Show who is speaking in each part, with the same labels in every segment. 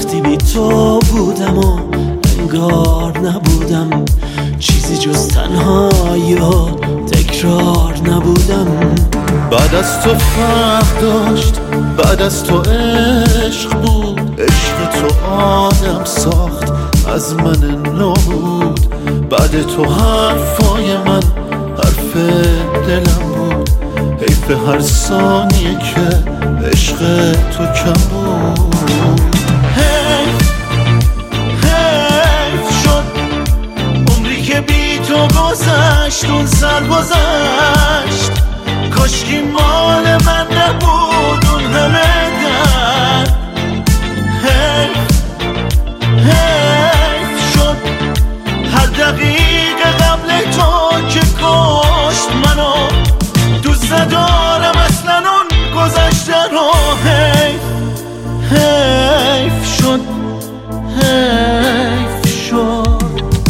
Speaker 1: وقتی بی تو بودم و انگار نبودم، چیزی جز تنهایی و تکرار نبودم.
Speaker 2: بعد از تو فرق داشت، بعد از تو عشق بود، عشق تو آدم ساخت از من نبود. بعد تو حرفای من حرف دلم بود، حیف هر ثانیه که عشق تو کم بود. حیف شد عمری که بی تو گذشت، اون سر گذشت، کاشکی مال من نبود اون همه درد. حیف شد هر دقیقه قبل تو که کشت منو، دوست ندارم اصلا اون گذشته رو. حیف شد، حیف شد.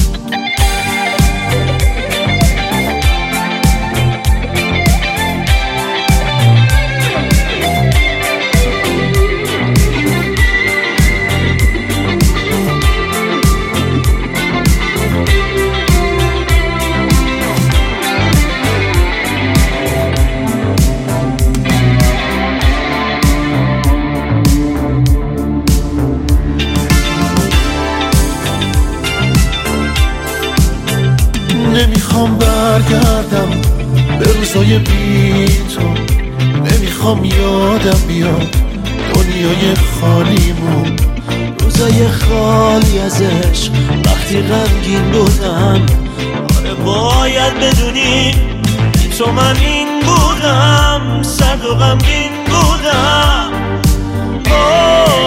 Speaker 2: نمیخوام برگردم به روزای بی تو، نمیخوام یادم بیاد دنیای خالیمون،
Speaker 1: روزای خالی از عشق وقتی غمگین بودم. آره باید بدونی تو من این بودم، سرد و غمگین بودم.